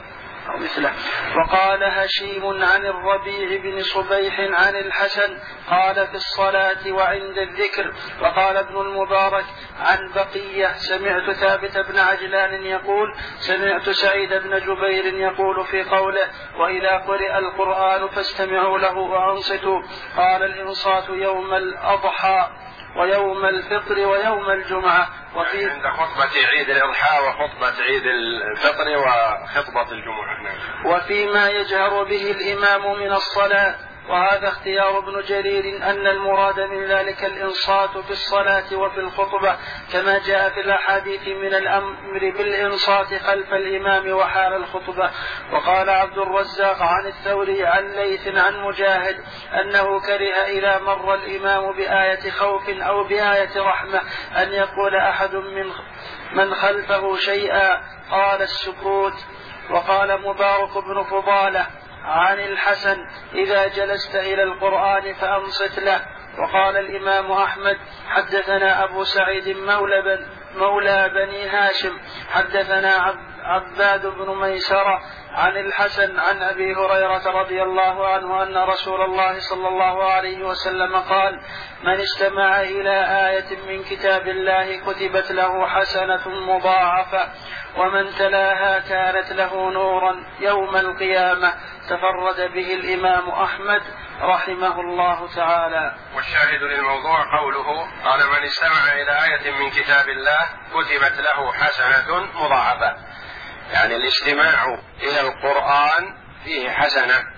وقال هشيم عن الربيع بن صبيح عن الحسن قال في الصلاة وعند الذكر. وقال ابن المبارك عن بقية سمعت ثابت بن عجلان يقول سمعت سعيد بن جبير يقول في قوله وإذا قرئ القرآن فاستمعوا له وأنصتوا قال الإنصات يوم الأضحى ويوم الفطر ويوم الجمعة. وفي عند خطبة عيد الأضحى وخطبة عيد الفطر وخطبة الجمعة. وفيما يجهر به الإمام من الصلاة. وهذا اختيار ابن جرير أن المراد من ذلك الإنصات في الصلاة وفي الخطبة كما جاء في الأحاديث من الأمر بالإنصات خلف الإمام وحال الخطبة. وقال عبد الرزاق عن الثوري عن ليث عن مجاهد أنه كره إذا مر الإمام بآية خوف أو بآية رحمة أن يقول أحد من خلفه شيئا قال السكوت. وقال مبارك بن فضالة عن الحسن إذا جلست إلى القرآن فأنصت له. وقال الإمام أحمد حدثنا أبو سعيد مولى بني هاشم حدثنا عباد بن ميسرة عن الحسن عن أبي هريرة رضي الله عنه أن رسول الله صلى الله عليه وسلم قال من استمع إلى آية من كتاب الله كتبت له حسنة مضاعفة ومن تلاها كانت له نورا يوم القيامة. تفرد به الإمام أحمد رحمه الله تعالى. والشاهد للموضوع قوله قال من استمع إلى آية من كتاب الله كتبت له حسنة مضاعفة، يعني الاستماع إلى القرآن فيه حسنة.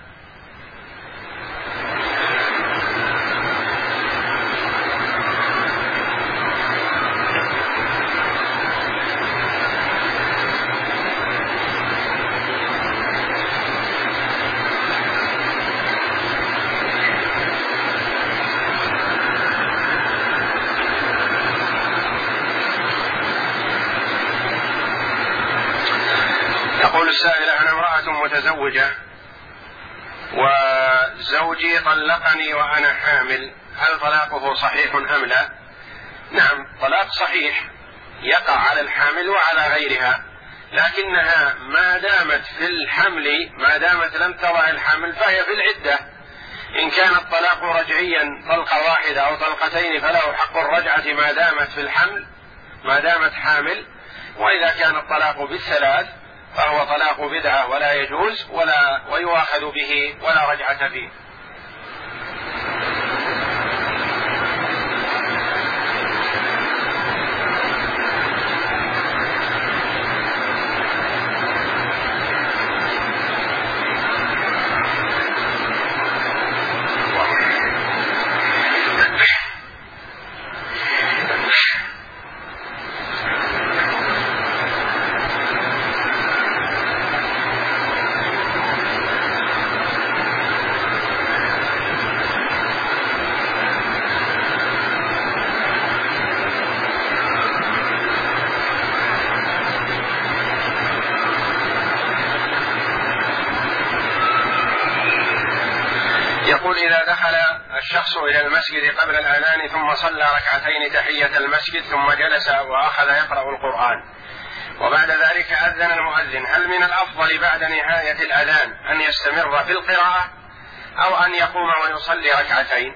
يقول السائل: أنا امرأة متزوجة وزوجي طلقني وأنا حامل، هل طلاقه صحيح أم لا؟ نعم، طلاق صحيح يقع على الحامل وعلى غيرها، لكنها ما دامت في الحمل، ما دامت لم تضع الحمل فهي في العدة. إن كان الطلاق رجعيا طلقة واحدة أو طلقتين فله حق الرجعة ما دامت في الحمل، ما دامت حامل. وإذا كان الطلاق بالثلاث فهو طلاق بدعة ولا يجوز ويؤاخذ به ولا رجعة فيه. يقول: إذا دخل الشخص إلى المسجد قبل الأذان ثم صلى ركعتين تحية المسجد ثم جلس وأخذ يقرأ القرآن وبعد ذلك أذن المؤذن، هل من الأفضل بعد نهاية الأذان أن يستمر في القراءة أو أن يقوم ويصلي ركعتين؟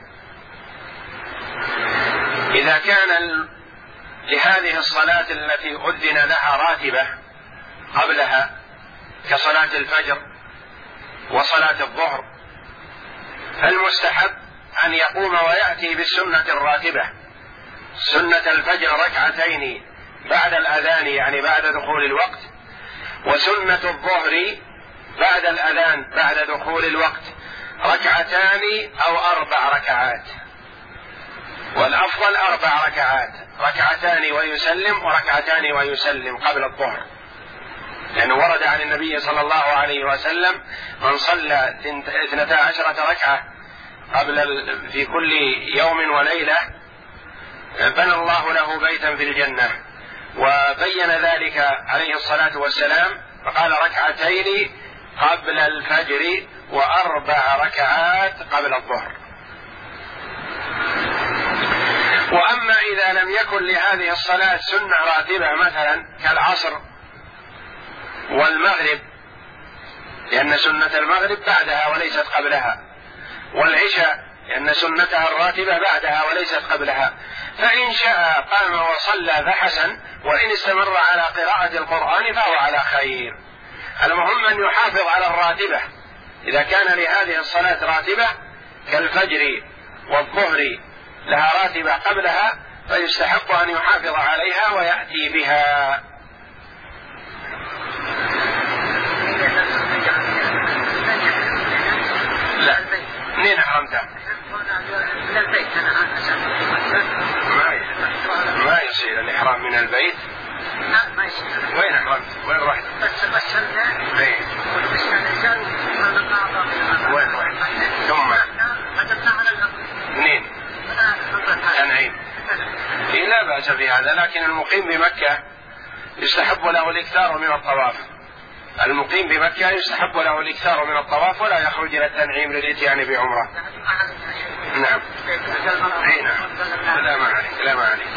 إذا كان لهذه الصلاة التي أذن لها راتبة قبلها كصلاة الفجر وصلاة الظهر، فالمستحب أن يقوم ويأتي بالسنة الراتبة، سنة الفجر ركعتين بعد الأذان يعني بعد دخول الوقت، وسنة الظهر بعد الأذان بعد دخول الوقت ركعتان أو 4 ركعات، والأفضل 4 ركعات، ركعتان ويسلم وركعتان ويسلم قبل الظهر، لأنه ورد عن النبي صلى الله عليه وسلم: من صلى 12 ركعة في كل يوم وليلة بنى الله له بيتا في الجنة. وبين ذلك عليه الصلاة والسلام فقال: ركعتين قبل الفجر و4 ركعات قبل الظهر. وأما إذا لم يكن لهذه الصلاة سنة راتبة مثلا كالعصر والمغرب، لأن سنة المغرب بعدها وليست قبلها، والعشاء لأن سنتها الراتبة بعدها وليست قبلها، فإن شاء قام وصلى فحسن، وإن استمر على قراءة القرآن فهو على خير. المهم أن يحافظ على الراتبة، إذا كان لهذه الصلاة راتبة كالفجر والظهر لها راتبة قبلها فيستحق أن يحافظ عليها ويأتي بها. لا، منين أحرمتها؟ من البيت. أنا ما يصير الإحرام من البيت. ما يصير. وين أحرمت؟ وين رحت؟ بس بيت. وين رحت؟ ثم منين؟ تنعيم. لا بأس في هذا، لكن المقيم بمكة يستحب له الإكثار من الطواف. المقيم بمكة يستحب له الإكثار من الطواف ولا يخرج إلى التنعيم للإتيان بعمرة. نعم. لا ما عليك، لا ما عليك،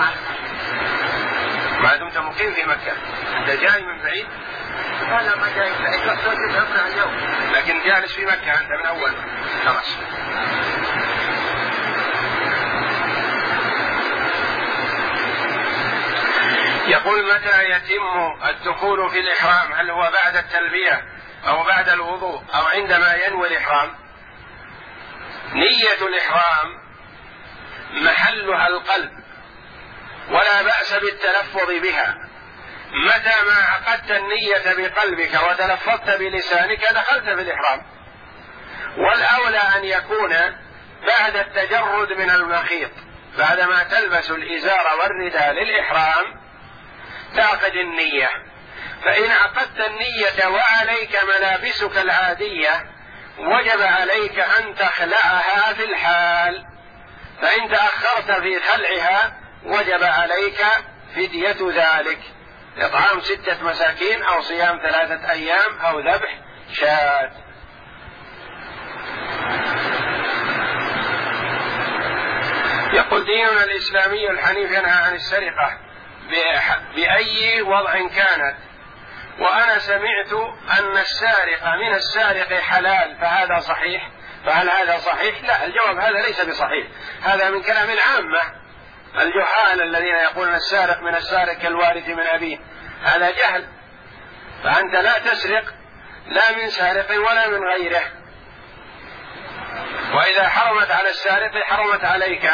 ما دمت مقيم في مكة. أنت جاي من بعيد؟ لا ما جاي من بعيد، لكن جالس في مكة أنت من أول. خلاص. يقول: متى يتم الدخول في الإحرام؟ هل هو بعد التلبية أو بعد الوضوء أو عندما ينوي الإحرام؟ نية الإحرام محلها القلب، ولا بأس بالتلفظ بها. متى ما عقدت النية بقلبك وتلفظت بلسانك دخلت في الإحرام. والأولى أن يكون بعد التجرد من المخيط، بعدما تلبس الإزار والرداء للإحرام تعقد النية. فإن عقدت النية وعليك ملابسك العادية وجب عليك أن تخلعها في الحال، فإن تأخرت في خلعها وجب عليك فدية ذلك. إطعام 6 مساكين أو صيام 3 أيام أو ذبح شاة. يقول ديننا الإسلامي الحنيف ينهى عن السرقة بأي وضع كانت، وأنا سمعت أن السارق من السارق حلال، فهذا صحيح؟ فهل هذا صحيح؟ لا، الجواب هذا ليس بصحيح، هذا من كلام العامة الجهال الذين يقولون السارق من السارق كالوارث من أبيه، هذا جهل. فأنت لا تسرق لا من سارق ولا من غيره، وإذا حرمت على السارق حرمت عليك.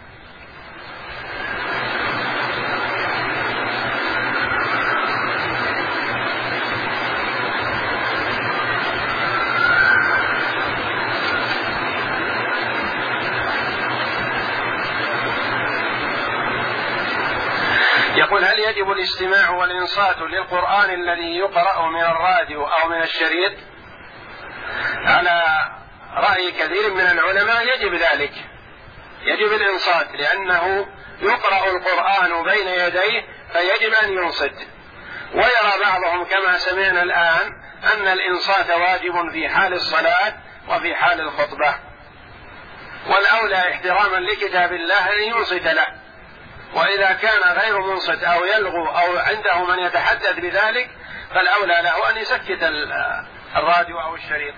يقول هل يجب الاستماع والإنصات للقرآن الذي يقرأ من الراديو أو من الشريط؟ على رأي كثير من العلماء يجب ذلك، يجب الإنصات، لأنه يقرأ القرآن بين يديه فيجب أن ينصت. ويرى بعضهم كما سمعنا الآن أن الإنصات واجب في حال الصلاة وفي حال الخطبة، والأولى احتراما لكتاب الله أن ينصت له، وإذا كان غير منصت أو يلغو أو عنده من يتحدث بذلك فالأولى له أن يسكت الراديو أو الشريط.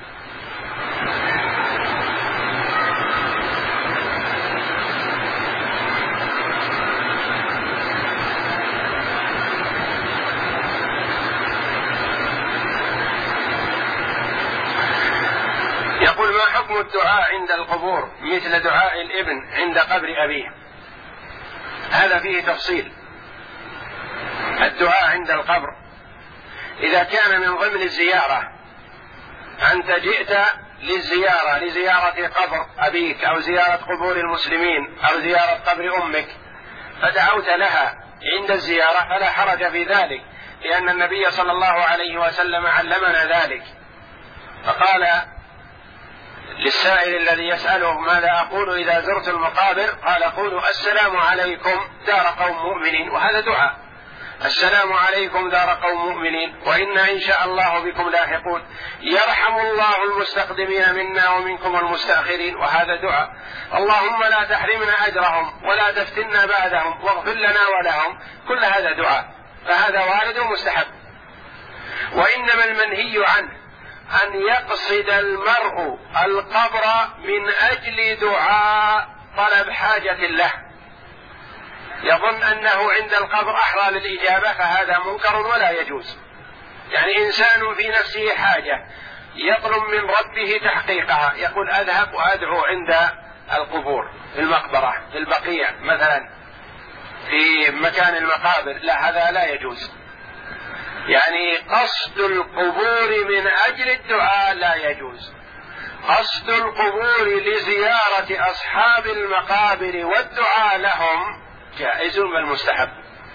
يقول ما حكم الدعاء عند القبور مثل دعاء الابن عند قبر أبيه؟ هذا فيه تفصيل. الدعاء عند القبر إذا كان من ضمن الزيارة، أنت جئت لزيارة قبر أبيك أو زيارة قبور المسلمين أو زيارة قبر أمك فدعوت لها عند الزيارة فلا حرج في ذلك، لأن النبي صلى الله عليه وسلم علمنا ذلك، فقال للسائل الذي يسأله ماذا أقول إذا زرت المقابر؟ قال قولوا السلام عليكم دار قوم مؤمنين، وهذا دعاء، السلام عليكم دار قوم مؤمنين وإنا إن شاء الله بكم لاحقون، يرحم الله المستقدمين منا ومنكم المستأخرين، وهذا دعاء، اللهم لا تحرمنا أجرهم ولا تفتنا بعدهم واغفر لنا ولهم، كل هذا دعاء، فهذا وارد ومستحب. وإنما المنهي عنه أن يقصد المرء القبر من أجل دعاء طلب حاجة له، يظن أنه عند القبر أحرى للإجابة، فهذا منكر ولا يجوز. يعني إنسان في نفسه حاجة يطلب من ربه تحقيقها، يقول أذهب وأدعو عند القبور في المقبرة في البقيع مثلا في مكان المقابر، لا، هذا لا يجوز. يعني قصد القبور من أجل الدعاء لا يجوز، قصد القبور لزيارة أصحاب المقابر والدعاء لهم جائز بل مستحب.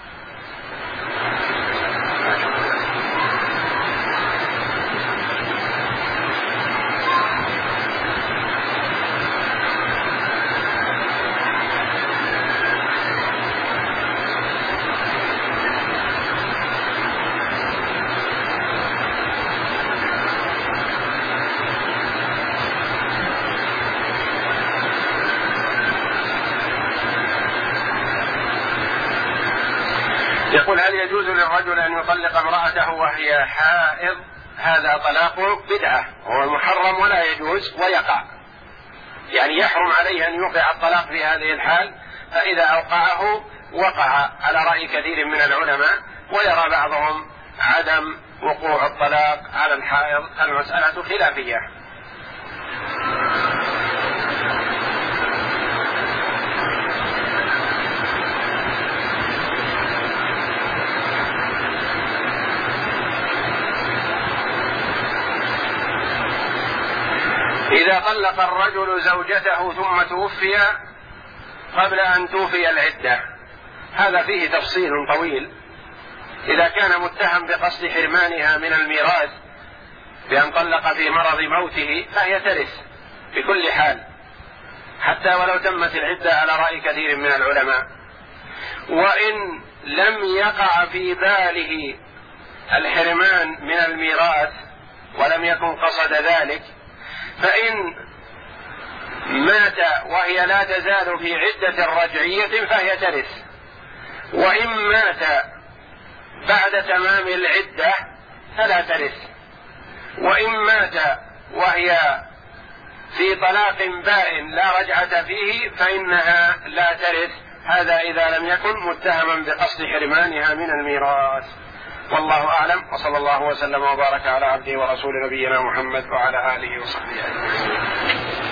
يقول هل يجوز للرجل أن يطلق امرأته وهي حائض؟ هذا طلاق بدعة، هو محرم ولا يجوز ويقع، يعني يحرم عليه أن يوقع الطلاق في هذه الحال، فإذا أوقعه وقع على رأي كثير من العلماء، ويرى بعضهم عدم وقوع الطلاق على الحائض، المسألة خلافية. إذا طلق الرجل زوجته ثم توفي قبل أن توفي العدة، هذا فيه تفصيل طويل. إذا كان متهم بقصد حرمانها من الميراث بأن طلق في مرض موته فهي ترث بكل حال حتى ولو تمت العدة على رأي كثير من العلماء. وإن لم يقع في باله الحرمان من الميراث ولم يكن قصد ذلك، فإن مات وهي لا تزال في عدة رجعية فهي ترث، وإن مات بعد تمام العدة فلا ترث، وإن مات وهي في طلاق بائن لا رجعة فيه فإنها لا ترث، هذا إذا لم يكن متهما بقصد حرمانها من الميراث. والله أعلم، وصلى الله وسلم وبارك على عبده ورسول نبينا محمد وعلى آله وصحبه أجمعين.